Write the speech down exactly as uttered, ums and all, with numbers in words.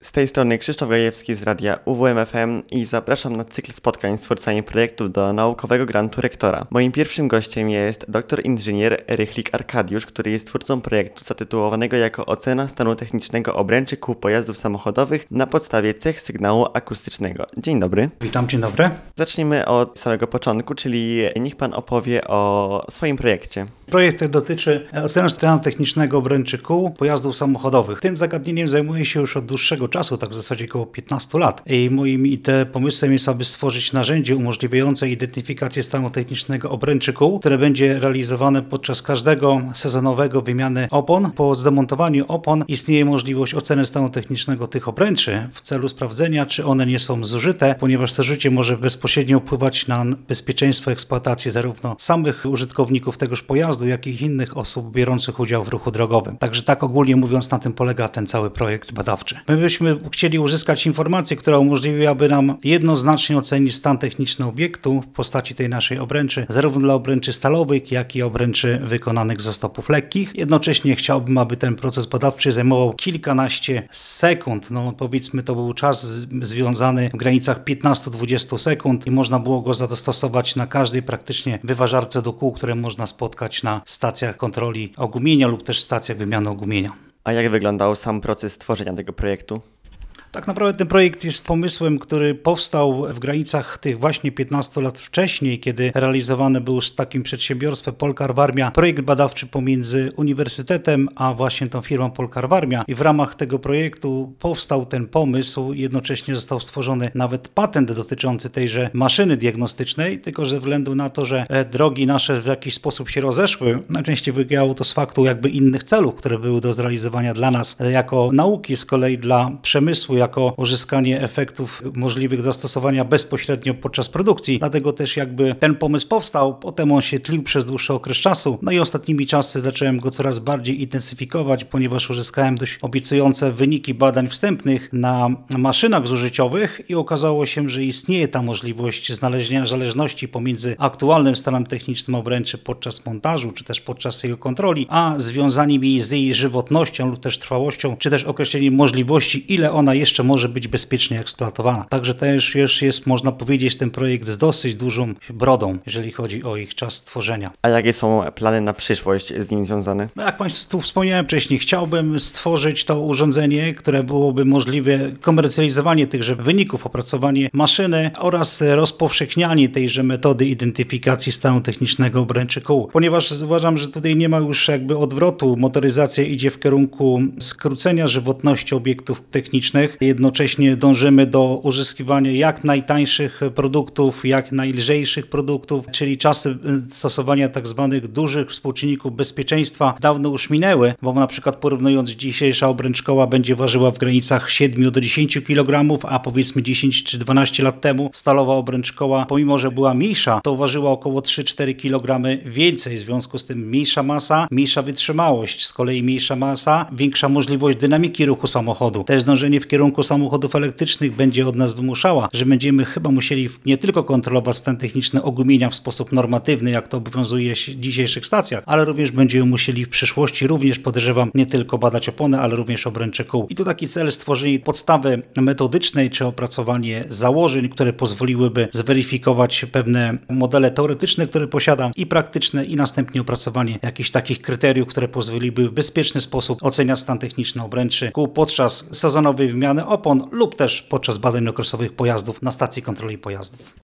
Z tej strony Krzysztof Gajewski z radia U W M F M i zapraszam na cykl spotkań z twórcami projektu do naukowego grantu rektora. Moim pierwszym gościem jest doktor inżynier Rychlik Arkadiusz, który jest twórcą projektu zatytułowanego jako Ocena stanu technicznego obręczy kół pojazdów samochodowych na podstawie cech sygnału akustycznego. Dzień dobry. Witam, dzień dobry. Zacznijmy od samego początku, czyli niech Pan opowie o swoim projekcie. Projekt dotyczy oceny stanu technicznego obręczy kół pojazdów samochodowych. Tym zagadnieniem zajmuję się już od dłuższego czasu, tak w zasadzie około piętnastu lat. I moim I T pomysłem jest, aby stworzyć narzędzie umożliwiające identyfikację stanu technicznego obręczy kół, które będzie realizowane podczas każdego sezonowego wymiany opon. Po zdemontowaniu opon istnieje możliwość oceny stanu technicznego tych obręczy w celu sprawdzenia, czy one nie są zużyte, ponieważ zużycie może bezpośrednio wpływać na bezpieczeństwo eksploatacji zarówno samych użytkowników tegoż pojazdu, jak i innych osób biorących udział w ruchu drogowym. Także tak ogólnie mówiąc, na tym polega ten cały projekt badawczy. My byśmy chcieli uzyskać informację, która umożliwiłaby nam jednoznacznie ocenić stan techniczny obiektu w postaci tej naszej obręczy, zarówno dla obręczy stalowych, jak i obręczy wykonanych ze stopów lekkich. Jednocześnie chciałbym, aby ten proces badawczy zajmował kilkanaście sekund. No powiedzmy, to był czas z- związany w granicach piętnaście do dwudziestu sekund i można było go zastosować na każdej praktycznie wyważarce do kół, które można spotkać na stacjach kontroli ogumienia lub też stacjach wymiany ogumienia. A jak wyglądał sam proces tworzenia tego projektu? Tak naprawdę ten projekt jest pomysłem, który powstał w granicach tych właśnie piętnastu lat wcześniej, kiedy realizowany był z takim przedsiębiorstwem Polkar Warmia projekt badawczy pomiędzy uniwersytetem a właśnie tą firmą Polkar Warmia. I w ramach tego projektu powstał ten pomysł, jednocześnie został stworzony nawet patent dotyczący tejże maszyny diagnostycznej, tylko że ze względu na to, że drogi nasze w jakiś sposób się rozeszły, najczęściej wynikało to z faktu jakby innych celów, które były do zrealizowania dla nas jako nauki, z kolei dla przemysłu, jako uzyskanie efektów możliwych zastosowania bezpośrednio podczas produkcji. Dlatego też jakby ten pomysł powstał, potem on się tlił przez dłuższy okres czasu, no i ostatnimi czasy zacząłem go coraz bardziej intensyfikować, ponieważ uzyskałem dość obiecujące wyniki badań wstępnych na maszynach zużyciowych i okazało się, że istnieje ta możliwość znalezienia zależności pomiędzy aktualnym stanem technicznym obręczy podczas montażu, czy też podczas jego kontroli, a związanymi z jej żywotnością lub też trwałością, czy też określeniem możliwości, ile ona jeszcze może być bezpiecznie eksploatowana. Także też już jest, można powiedzieć, ten projekt z dosyć dużą brodą, jeżeli chodzi o ich czas tworzenia. A jakie są plany na przyszłość z nim związane? No jak Państwu wspomniałem wcześniej, chciałbym stworzyć to urządzenie, które byłoby możliwe komercjalizowanie tychże wyników, opracowanie maszyny oraz rozpowszechnianie tejże metody identyfikacji stanu technicznego obręczy kół. Ponieważ uważam, że tutaj nie ma już jakby odwrotu, motoryzacja idzie w kierunku skrócenia żywotności obiektów technicznych. Jednocześnie dążymy do uzyskiwania jak najtańszych produktów, jak najlżejszych produktów, czyli czasy stosowania tak zwanych dużych współczynników bezpieczeństwa dawno już minęły, bo na przykład porównując dzisiejsza obręcz koła będzie ważyła w granicach siedmiu do dziesięciu kilogramów, a powiedzmy dziesięć czy dwanaście lat temu stalowa obręcz koła, pomimo że była mniejsza, to ważyła około trzy do czterech kilogramów więcej. W związku z tym mniejsza masa, mniejsza wytrzymałość, z kolei mniejsza masa, większa możliwość dynamiki ruchu samochodu. Też dążenie w kierunku samochodów elektrycznych będzie od nas wymuszała, że będziemy chyba musieli nie tylko kontrolować stan techniczny ogumienia w sposób normatywny, jak to obowiązuje w dzisiejszych stacjach, ale również będziemy musieli w przyszłości również, podejrzewam, nie tylko badać opony, ale również obręcze kół. I tu taki cel stworzenie podstawy metodycznej, czy opracowanie założeń, które pozwoliłyby zweryfikować pewne modele teoretyczne, które posiadam i praktyczne, i następnie opracowanie jakichś takich kryteriów, które pozwoliłyby w bezpieczny sposób oceniać stan techniczny obręczy kół podczas sezonowej wymiany opon lub też podczas badań okresowych pojazdów na stacji kontroli pojazdów.